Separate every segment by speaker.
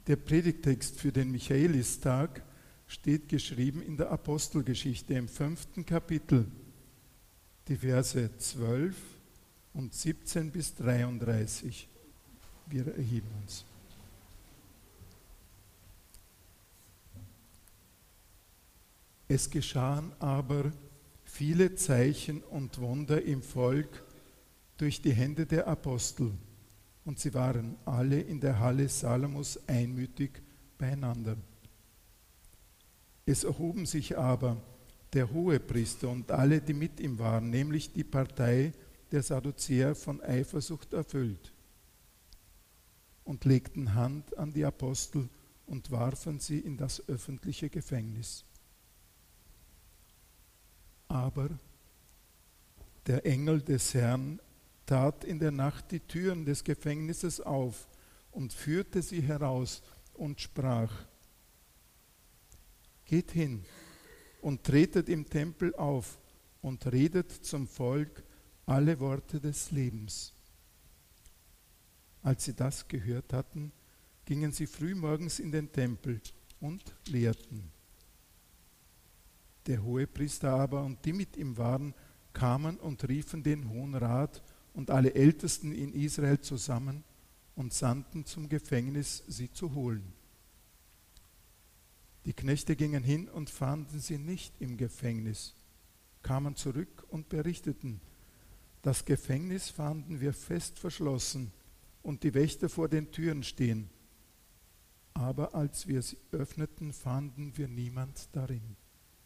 Speaker 1: Der Predigtext für den Michaelistag steht geschrieben in der Apostelgeschichte im 5. Kapitel, die Verse 12 und 17 bis 33. Wir erheben uns. Es geschahen aber viele Zeichen und Wunder im Volk durch die Hände der Apostel, und sie waren alle in der Halle Salomos einmütig beieinander. Es erhoben sich aber der Hohepriester und alle, die mit ihm waren, nämlich die Partei der Sadduzäer, von Eifersucht erfüllt, und legten Hand an die Apostel und warfen sie in das öffentliche Gefängnis. Aber der Engel des Herrn tat in der Nacht die Türen des Gefängnisses auf und führte sie heraus und sprach: Geht hin und tretet im Tempel auf und redet zum Volk alle Worte des Lebens. Als sie das gehört hatten, gingen sie frühmorgens in den Tempel und lehrten. Der Hohepriester aber und die mit ihm waren, kamen und riefen den Hohen Rat und alle Ältesten in Israel zusammen und sandten zum Gefängnis, sie zu holen. Die Knechte gingen hin und fanden sie nicht im Gefängnis, kamen zurück und berichteten: Das Gefängnis fanden wir fest verschlossen und die Wächter vor den Türen stehen. Aber als wir sie öffneten, fanden wir niemand darin.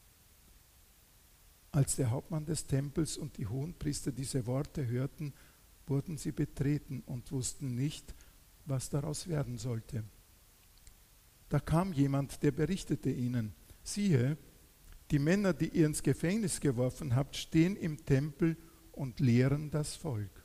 Speaker 1: Als der Hauptmann des Tempels und die Hohenpriester diese Worte hörten, wurden sie betreten und wussten nicht, was daraus werden sollte. Da kam jemand, der berichtete ihnen: Siehe, die Männer, die ihr ins Gefängnis geworfen habt, stehen im Tempel und lehren das Volk.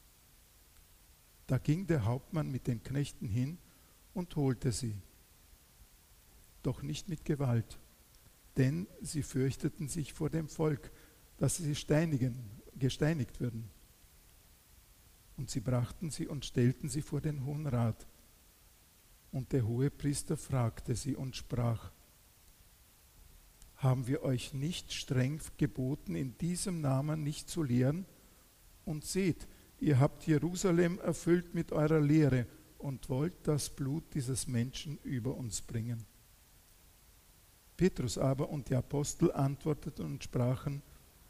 Speaker 1: Da ging der Hauptmann mit den Knechten hin und holte sie. Doch nicht mit Gewalt, denn sie fürchteten sich vor dem Volk, dass sie gesteinigt würden. Und sie brachten sie und stellten sie vor den Hohen Rat. Und der Hohepriester fragte sie und sprach: Haben wir euch nicht streng geboten, in diesem Namen nicht zu lehren? Und seht, ihr habt Jerusalem erfüllt mit eurer Lehre und wollt das Blut dieses Menschen über uns bringen. Petrus aber und die Apostel antworteten und sprachen: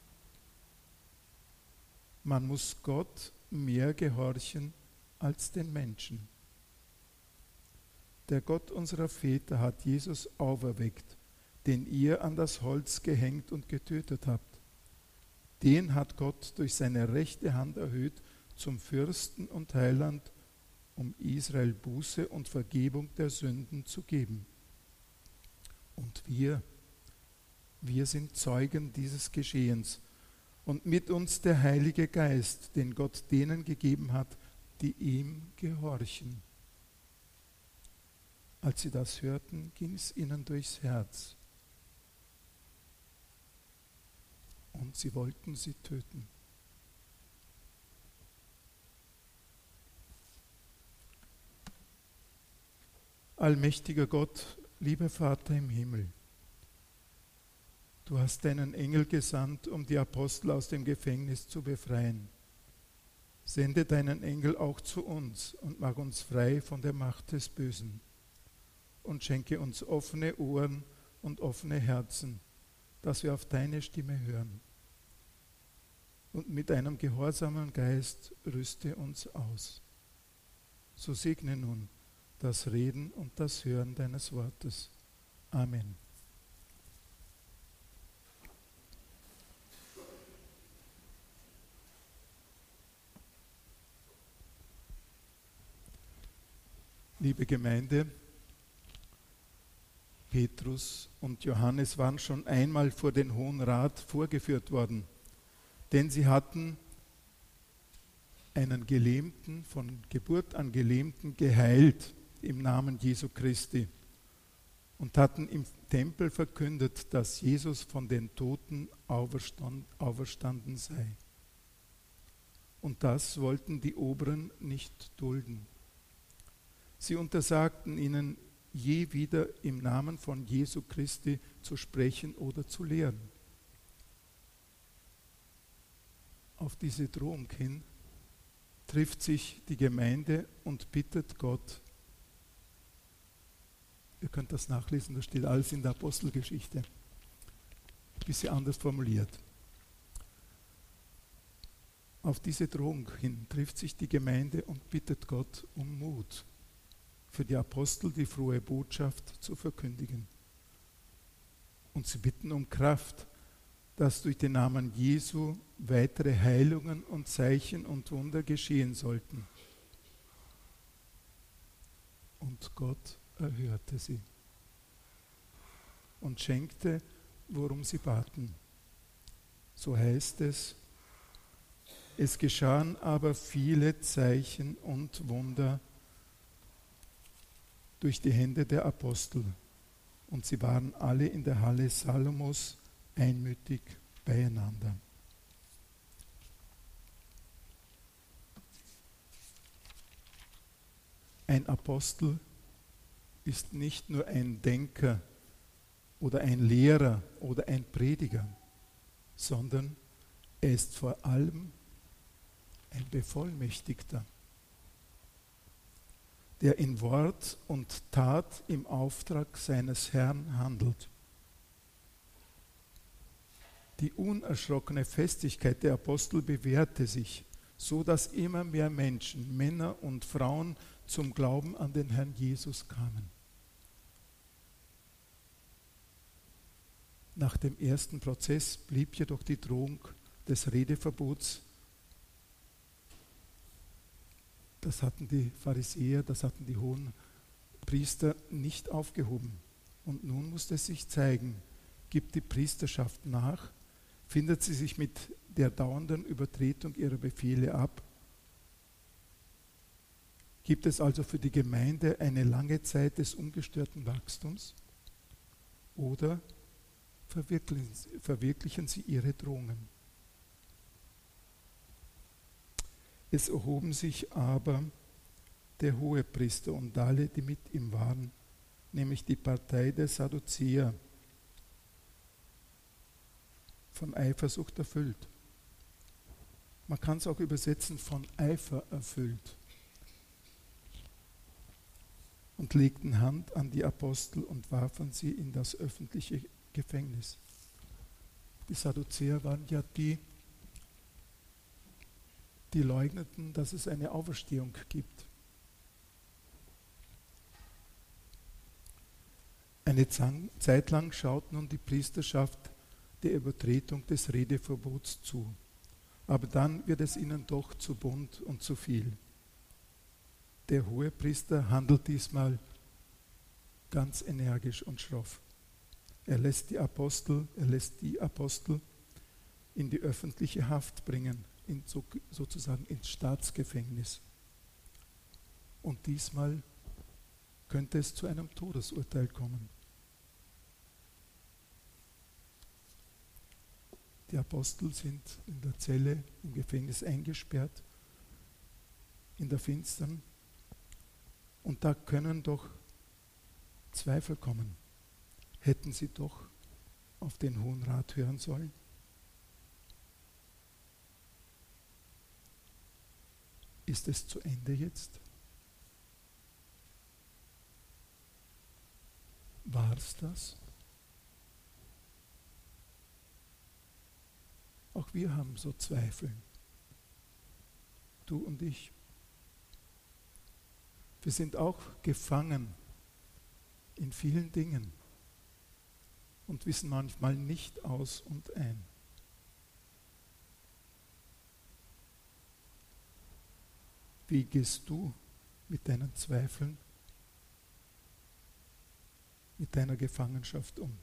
Speaker 1: Man muss Gott mehr gehorchen als den Menschen. Der Gott unserer Väter hat Jesus auferweckt, den ihr an das Holz gehängt und getötet habt. Den hat Gott durch seine rechte Hand erhöht zum Fürsten und Heiland, um Israel Buße und Vergebung der Sünden zu geben. Und wir sind Zeugen dieses Geschehens und mit uns der Heilige Geist, den Gott denen gegeben hat, die ihm gehorchen. Als sie das hörten, ging es ihnen durchs Herz und sie wollten sie töten. Allmächtiger Gott, lieber Vater im Himmel, du hast deinen Engel gesandt, um die Apostel aus dem Gefängnis zu befreien. Sende deinen Engel auch zu uns und mach uns frei von der Macht des Bösen und schenke uns offene Ohren und offene Herzen, dass wir auf deine Stimme hören. Und mit einem gehorsamen Geist rüste uns aus. So segne nun das Reden und das Hören deines Wortes. Amen. Liebe Gemeinde, Petrus und Johannes waren schon einmal vor den Hohen Rat vorgeführt worden, denn sie hatten einen Gelähmten, von Geburt an Gelähmten, geheilt im Namen Jesu Christi und hatten im Tempel verkündet, dass Jesus von den Toten auferstanden sei. Und das wollten die Oberen nicht dulden. Sie untersagten ihnen, je wieder im Namen von Jesu Christi zu sprechen oder zu lehren. Auf diese Drohung hin trifft sich die Gemeinde und bittet Gott. Ihr könnt das nachlesen, das steht alles in der Apostelgeschichte. Ein bisschen anders formuliert. Auf diese Drohung hin trifft sich die Gemeinde und bittet Gott um Mut, für die Apostel die frohe Botschaft zu verkündigen. Und sie bitten um Kraft, dass durch den Namen Jesu weitere Heilungen und Zeichen und Wunder geschehen sollten. Und Gott erhörte sie und schenkte, worum sie baten. So heißt es, es geschahen aber viele Zeichen und Wunder durch die Hände der Apostel, und sie waren alle in der Halle Salomos einmütig beieinander. Ein Apostel ist nicht nur ein Denker oder ein Lehrer oder ein Prediger, sondern er ist vor allem ein Bevollmächtigter, der in Wort und Tat im Auftrag seines Herrn handelt. Die unerschrockene Festigkeit der Apostel bewährte sich, so dass immer mehr Menschen, Männer und Frauen, zum Glauben an den Herrn Jesus kamen. Nach dem ersten Prozess blieb jedoch die Drohung des Redeverbots. Das hatten die Pharisäer, das hatten die hohen Priester nicht aufgehoben. Und nun musste es sich zeigen, gibt die Priesterschaft nach, findet sie sich mit der dauernden Übertretung ihrer Befehle ab. Gibt es also für die Gemeinde eine lange Zeit des ungestörten Wachstums oder verwirklichen sie ihre Drohungen? Es erhoben sich aber der Hohepriester und alle, die mit ihm waren, nämlich die Partei der Sadduzäer, von Eifersucht erfüllt. Man kann es auch übersetzen, von Eifer erfüllt. Und legten Hand an die Apostel und warfen sie in das öffentliche Gefängnis. Die Sadduzäer waren ja die leugneten, dass es eine Auferstehung gibt. Eine Zeit lang schaut nun die Priesterschaft der Übertretung des Redeverbots zu. Aber dann wird es ihnen doch zu bunt und zu viel. Der Hohepriester handelt diesmal ganz energisch und schroff. Er lässt die Apostel in die öffentliche Haft bringen, sozusagen ins Staatsgefängnis. Und diesmal könnte es zu einem Todesurteil kommen. Die Apostel sind in der Zelle im Gefängnis eingesperrt, in der Finstern. Und da können doch Zweifel kommen. Hätten sie doch auf den Hohen Rat hören sollen? Ist es zu Ende jetzt? War es das? Auch wir haben so Zweifel. Du und ich. Wir sind auch gefangen in vielen Dingen und wissen manchmal nicht aus und ein. Wie gehst du mit deinen Zweifeln, mit deiner Gefangenschaft um?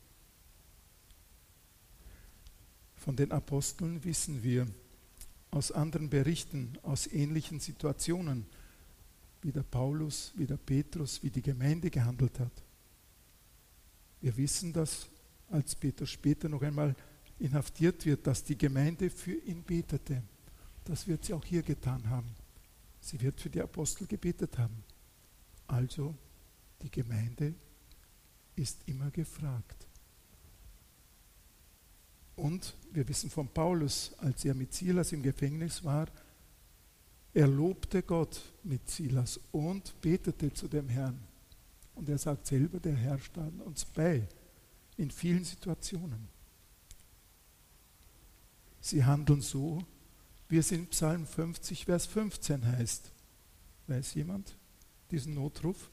Speaker 1: Von den Aposteln wissen wir aus anderen Berichten, aus ähnlichen Situationen, wie der Paulus, wie der Petrus, wie die Gemeinde gehandelt hat. Wir wissen, dass als Petrus später noch einmal inhaftiert wird, dass die Gemeinde für ihn betete. Das wird sie auch hier getan haben. Sie wird für die Apostel gebetet haben. Also Die Gemeinde ist immer gefragt. Und wir wissen von Paulus, als er mit Silas im Gefängnis war, er lobte Gott mit Silas und betete zu dem Herrn. Und er sagt selber, der Herr stand uns bei in vielen Situationen. Sie handeln so, wie es in Psalm 50, Vers 15 heißt. Weiß jemand diesen Notruf?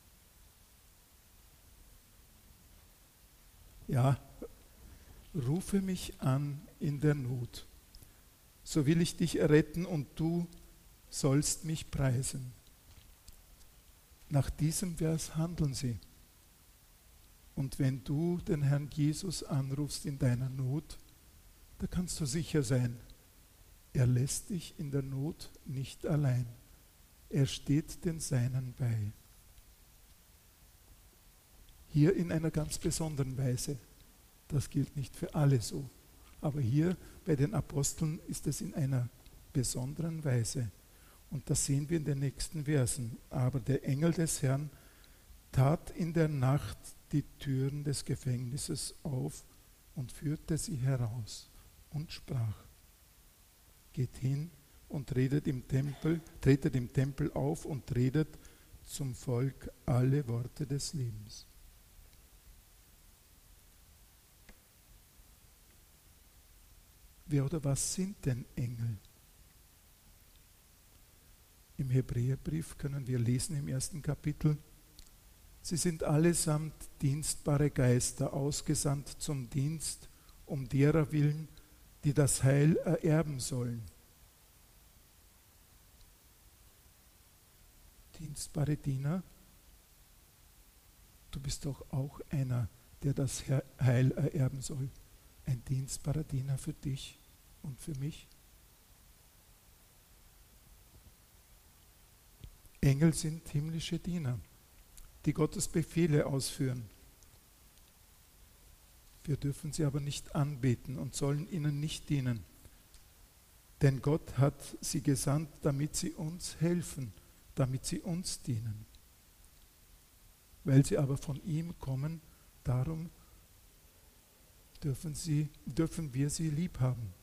Speaker 1: Ja, rufe mich an in der Not, so will ich dich erretten und du sollst mich preisen. Nach diesem Vers handeln sie. Und wenn du den Herrn Jesus anrufst in deiner Not, da kannst du sicher sein, er lässt dich in der Not nicht allein. Er steht den Seinen bei. Hier in einer ganz besonderen Weise. Das gilt nicht für alle so. Aber hier bei den Aposteln ist es in einer besonderen Weise. Und das sehen wir in den nächsten Versen. Aber der Engel des Herrn tat in der Nacht die Türen des Gefängnisses auf und führte sie heraus und sprach: Geht hin und tretet im Tempel auf und redet zum Volk alle Worte des Lebens. Wer oder was sind denn Engel? Im Hebräerbrief können wir lesen im 1. Kapitel: Sie sind allesamt dienstbare Geister, ausgesandt zum Dienst, um derer willen, die das Heil ererben sollen. Dienstbare Diener, du bist doch auch einer, der das Heil ererben soll. Ein dienstbarer Diener für dich und für mich. Engel sind himmlische Diener, die Gottes Befehle ausführen. Wir dürfen sie aber nicht anbeten und sollen ihnen nicht dienen. Denn Gott hat sie gesandt, damit sie uns helfen, damit sie uns dienen. Weil sie aber von ihm kommen, darum dürfen wir sie lieb haben.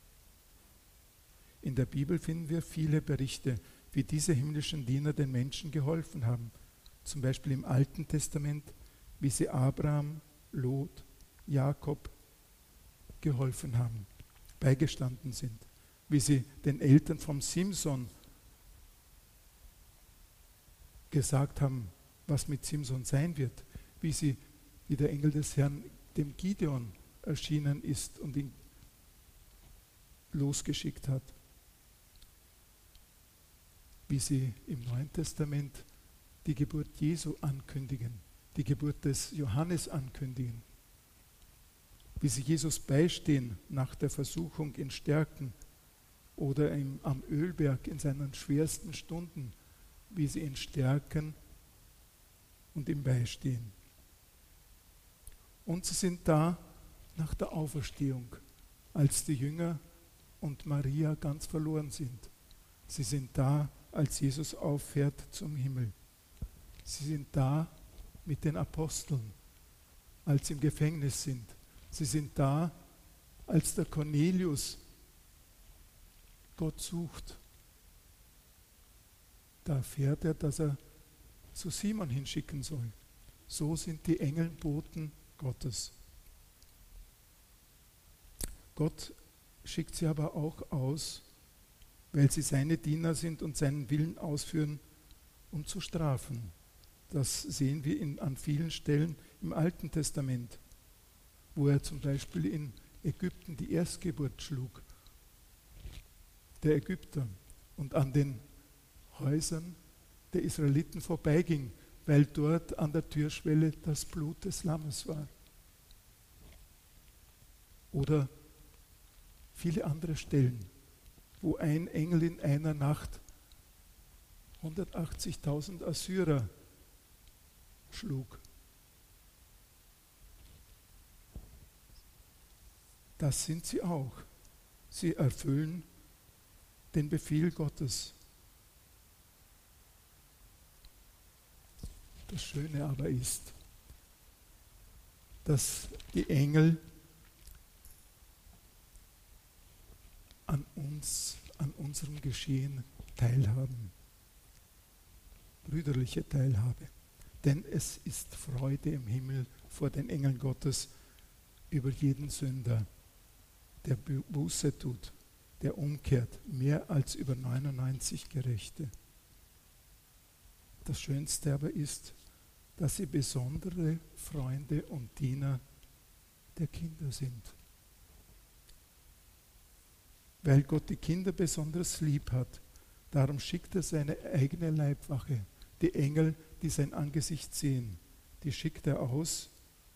Speaker 1: In der Bibel finden wir viele Berichte, wie diese himmlischen Diener den Menschen geholfen haben. Zum Beispiel im Alten Testament, wie sie Abraham, Lot, Jakob geholfen haben, beigestanden sind. Wie sie den Eltern vom Simson gesagt haben, was mit Simson sein wird. Wie der Engel des Herrn dem Gideon erschienen ist und ihn losgeschickt hat. Wie sie im Neuen Testament die Geburt Jesu ankündigen, die Geburt des Johannes ankündigen. Wie sie Jesus beistehen nach der Versuchung in Stärken oder am Ölberg in seinen schwersten Stunden, wie sie ihn stärken und ihm beistehen. Und sie sind da nach der Auferstehung, als die Jünger und Maria ganz verloren sind. Sie sind da, als Jesus auffährt zum Himmel. Sie sind da mit den Aposteln, als sie im Gefängnis sind. Sie sind da, als der Cornelius Gott sucht. Da erfährt er, dass er zu Simon hinschicken soll. So sind die Engel Boten Gottes. Gott schickt sie aber auch aus, weil sie seine Diener sind und seinen Willen ausführen, um zu strafen. Das sehen wir an vielen Stellen im Alten Testament, wo er zum Beispiel in Ägypten die Erstgeburt schlug, der Ägypter, und an den Häusern der Israeliten vorbeiging, weil dort an der Türschwelle das Blut des Lammes war. Oder viele andere Stellen, wo ein Engel in einer Nacht 180.000 Assyrer schlug. Das sind sie auch. Sie erfüllen den Befehl Gottes. Das Schöne aber ist, dass die Engel an uns, an unserem Geschehen teilhaben. Brüderliche Teilhabe. Denn es ist Freude im Himmel vor den Engeln Gottes über jeden Sünder, der Buße tut, der umkehrt, mehr als über 99 Gerechte. Das Schönste aber ist, dass sie besondere Freunde und Diener der Kinder sind. Weil Gott die Kinder besonders lieb hat, darum schickt er seine eigene Leibwache, die Engel, die sein Angesicht sehen, die schickt er aus,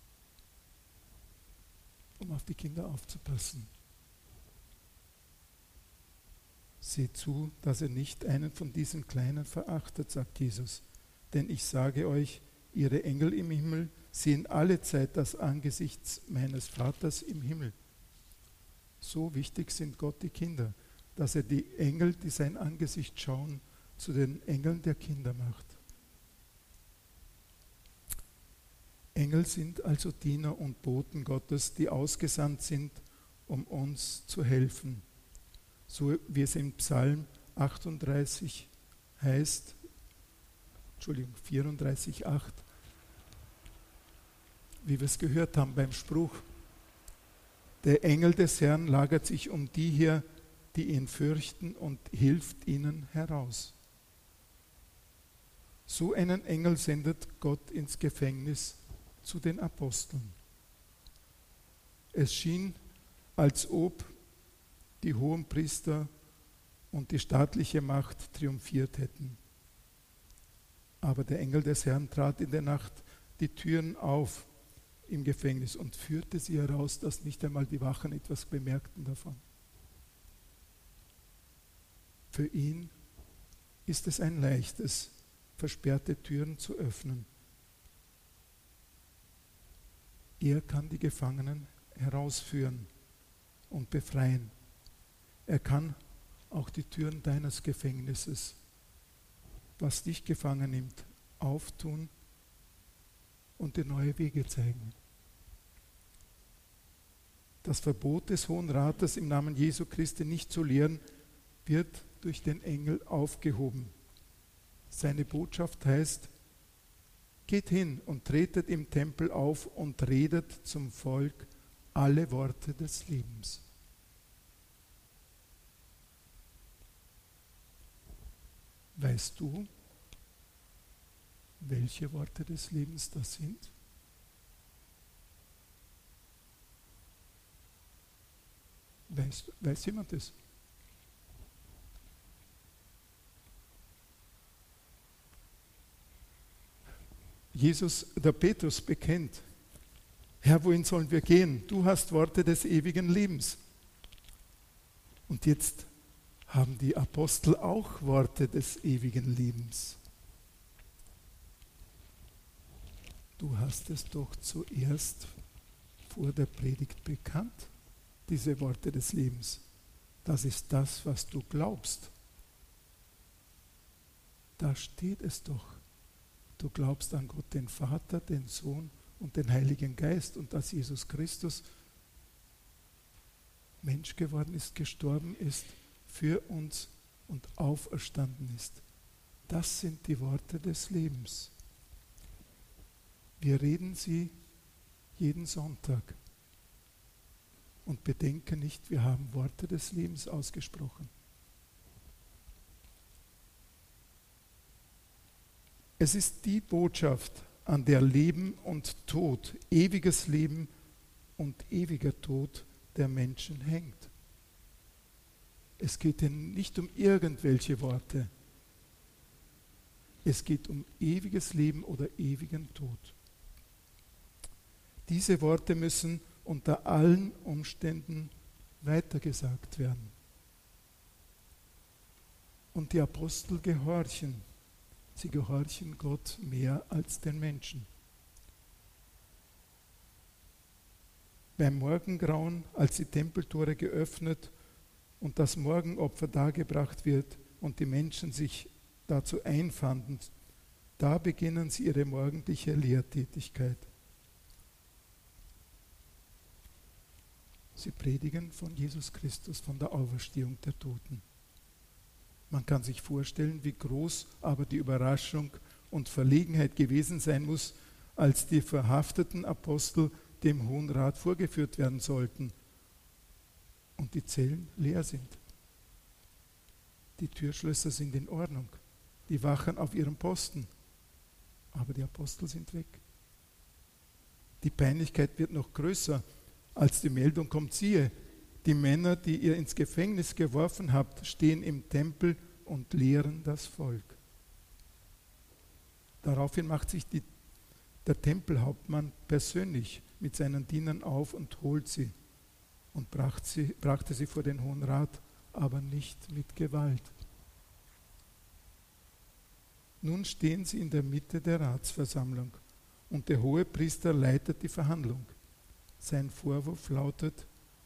Speaker 1: um auf die Kinder aufzupassen. Seht zu, dass ihr nicht einen von diesen Kleinen verachtet, sagt Jesus. Denn ich sage euch, ihre Engel im Himmel sehen alle Zeit das Angesicht meines Vaters im Himmel. So wichtig sind Gott die Kinder, dass er die Engel, die sein Angesicht schauen, zu den Engeln der Kinder macht. Engel sind also Diener und Boten Gottes, die ausgesandt sind, um uns zu helfen. So wie es im Psalm 34 heißt, 34,8, wie wir es gehört haben beim Spruch, der Engel des Herrn lagert sich um die hier, die ihn fürchten, und hilft ihnen heraus. So einen Engel sendet Gott ins Gefängnis zu den Aposteln. Es schien, als ob die Hohenpriester und die staatliche Macht triumphiert hätten. Aber der Engel des Herrn trat in der Nacht die Türen auf im Gefängnis und führte sie heraus, dass nicht einmal die Wachen etwas bemerkten davon. Für ihn ist es ein leichtes, versperrte Türen zu öffnen. Er kann die Gefangenen herausführen und befreien. Er kann auch die Türen deines Gefängnisses, was dich gefangen nimmt, auftun und dir neue Wege zeigen. Das Verbot des Hohen Rates, im Namen Jesu Christi nicht zu lehren, wird durch den Engel aufgehoben. Seine Botschaft heißt: Geht hin und tretet im Tempel auf und redet zum Volk alle Worte des Lebens. Weißt du, welche Worte des Lebens das sind? Weiß jemand das? Der Petrus bekennt: Herr, wohin sollen wir gehen? Du hast Worte des ewigen Lebens. Und jetzt haben die Apostel auch Worte des ewigen Lebens. Du hast es doch zuerst vor der Predigt bekannt, diese Worte des Lebens. Das ist das, was du glaubst. Da steht es doch. Du glaubst an Gott, den Vater, den Sohn und den Heiligen Geist, und dass Jesus Christus Mensch geworden ist, gestorben ist für uns und auferstanden ist. Das sind die Worte des Lebens. Wir reden sie jeden Sonntag und bedenken nicht, wir haben Worte des Lebens ausgesprochen. Es ist die Botschaft, an der Leben und Tod, ewiges Leben und ewiger Tod der Menschen hängt. Es geht ihnen nicht um irgendwelche Worte. Es geht um ewiges Leben oder ewigen Tod. Diese Worte müssen unter allen Umständen weitergesagt werden. Und die Apostel gehorchen. Sie gehorchen Gott mehr als den Menschen. Beim Morgengrauen, als die Tempeltore geöffnet und das Morgenopfer dargebracht wird und die Menschen sich dazu einfanden, Da beginnen sie ihre morgendliche Lehrtätigkeit. Sie predigen von Jesus Christus, von der Auferstehung der Toten. Man kann sich vorstellen, wie groß aber die Überraschung und Verlegenheit gewesen sein muss, als die verhafteten Apostel dem Hohen Rat vorgeführt werden sollten und die Zellen leer sind. Die Türschlösser sind in Ordnung, die wachen auf ihrem Posten, aber die Apostel sind weg. Die Peinlichkeit wird noch größer, als die Meldung kommt, siehe, die Männer, die ihr ins Gefängnis geworfen habt, stehen im Tempel und lehren das Volk. Daraufhin macht sich der Tempelhauptmann persönlich mit seinen Dienern auf und holt sie und brachte sie vor den Hohen Rat, aber nicht mit Gewalt. Nun stehen sie in der Mitte der Ratsversammlung und der Hohepriester leitet die Verhandlung. Sein Vorwurf lautet: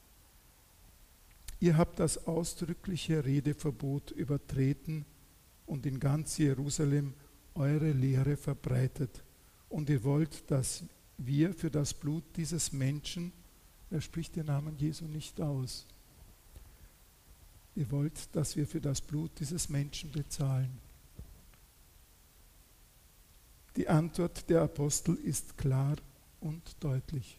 Speaker 1: Ihr habt das ausdrückliche Redeverbot übertreten und in ganz Jerusalem eure Lehre verbreitet. Und ihr wollt, dass wir für das Blut dieses Menschen, er spricht den Namen Jesu nicht aus, ihr wollt, dass wir für das Blut dieses Menschen bezahlen. Die Antwort der Apostel ist klar und deutlich.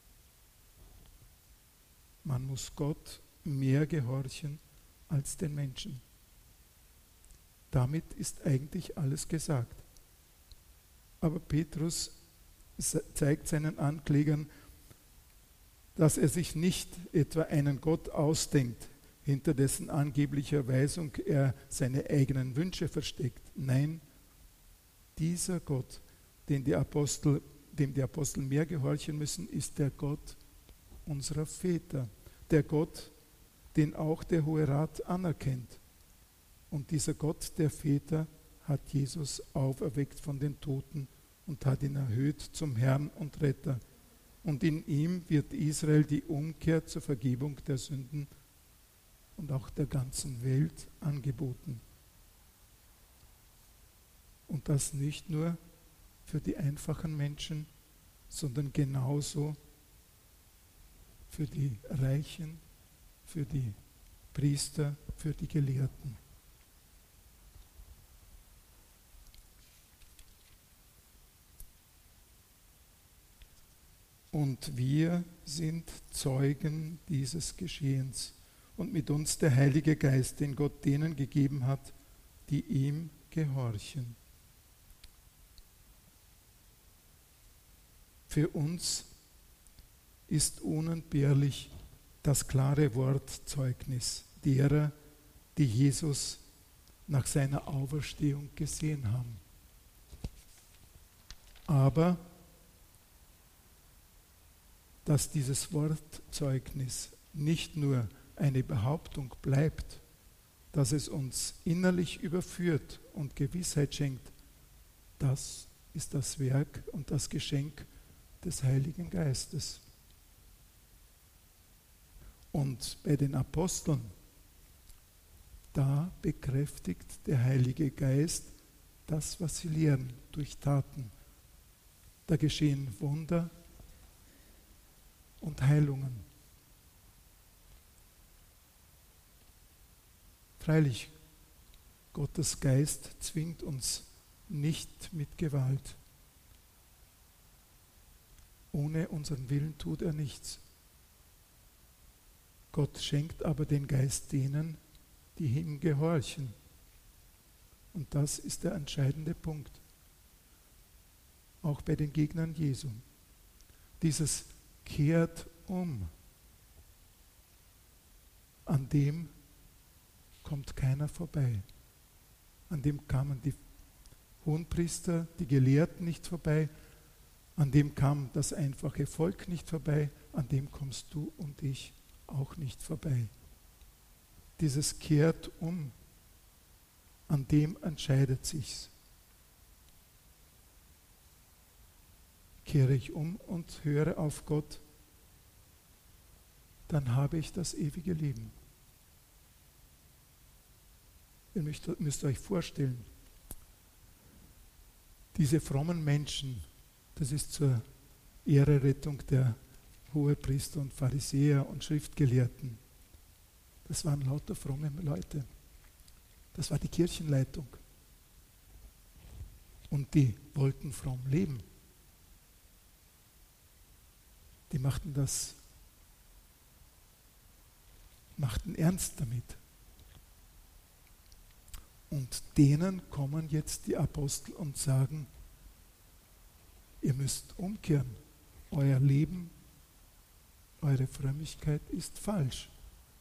Speaker 1: Man muss Gott mehr gehorchen als den Menschen. Damit ist eigentlich alles gesagt. Aber Petrus zeigt seinen Anklägern, dass er sich nicht etwa einen Gott ausdenkt, hinter dessen angeblicher Weisung er seine eigenen Wünsche versteckt. Nein, dieser Gott, dem die Apostel mehr gehorchen müssen, ist der Gott unserer Väter. Der Gott, den auch der Hohe Rat anerkennt. Und dieser Gott der Väter hat Jesus auferweckt von den Toten und hat ihn erhöht zum Herrn und Retter. Und in ihm wird Israel die Umkehr zur Vergebung der Sünden und auch der ganzen Welt angeboten. Und das nicht nur für die einfachen Menschen, sondern genauso für die Reichen, für die Priester, für die Gelehrten. Und wir sind Zeugen dieses Geschehens und mit uns der Heilige Geist, den Gott denen gegeben hat, die ihm gehorchen. Für uns ist unentbehrlich das klare Wortzeugnis derer, die Jesus nach seiner Auferstehung gesehen haben. Aber dass dieses Wortzeugnis nicht nur eine Behauptung bleibt, dass es uns innerlich überführt und Gewissheit schenkt, das ist das Werk und das Geschenk des Heiligen Geistes. Und bei den Aposteln, da bekräftigt der Heilige Geist das, was sie lehren, durch Taten. Da geschehen Wunder und Heilungen. Freilich, Gottes Geist zwingt uns nicht mit Gewalt. Ohne unseren Willen tut er nichts. Gott schenkt aber den Geist denen, die ihm gehorchen. Und das ist der entscheidende Punkt. Auch bei den Gegnern Jesu. Dieses kehrt um. An dem kommt keiner vorbei. An dem kamen die Hohenpriester, die Gelehrten nicht vorbei. An dem kam das einfache Volk nicht vorbei. An dem kommst du und ich auch nicht vorbei. Dieses kehrt um. An dem entscheidet sich's. Kehre ich um und höre auf Gott, dann habe ich das ewige Leben. Ihr müsst euch vorstellen, Diese frommen Menschen, das ist zur Ehrerettung der Hohepriester und Pharisäer und Schriftgelehrten. Das waren lauter fromme Leute. Das war die Kirchenleitung. Und die wollten fromm leben. Die machten ernst damit. Und denen kommen jetzt die Apostel und sagen, ihr müsst umkehren. Euer Leben, eure Frömmigkeit ist falsch.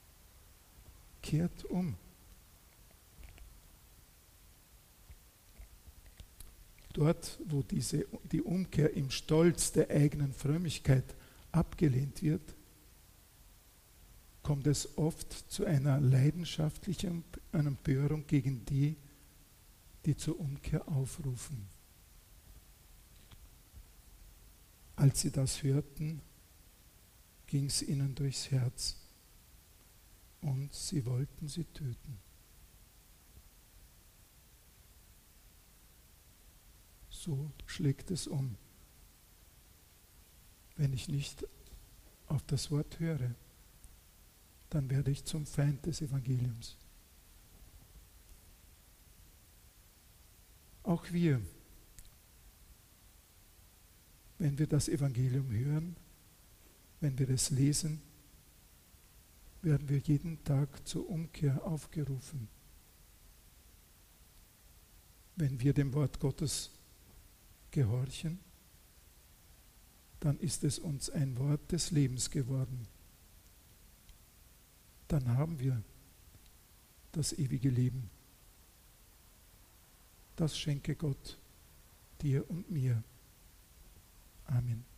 Speaker 1: Kehrt um. Dort, wo die Umkehr im Stolz der eigenen Frömmigkeit abgelehnt wird, kommt es oft zu einer leidenschaftlichen Empörung gegen die, die zur Umkehr aufrufen. Als sie das hörten, ging es ihnen durchs Herz und sie wollten sie töten. So schlägt es um, wenn ich nicht auf das Wort höre. Dann werde ich zum Feind des Evangeliums. Auch wir, wenn wir das Evangelium hören, wenn wir es lesen, werden wir jeden Tag zur Umkehr aufgerufen. Wenn wir dem Wort Gottes gehorchen, dann ist es uns ein Wort des Lebens geworden. Dann haben wir das ewige Leben. Das schenke Gott dir und mir. Amen.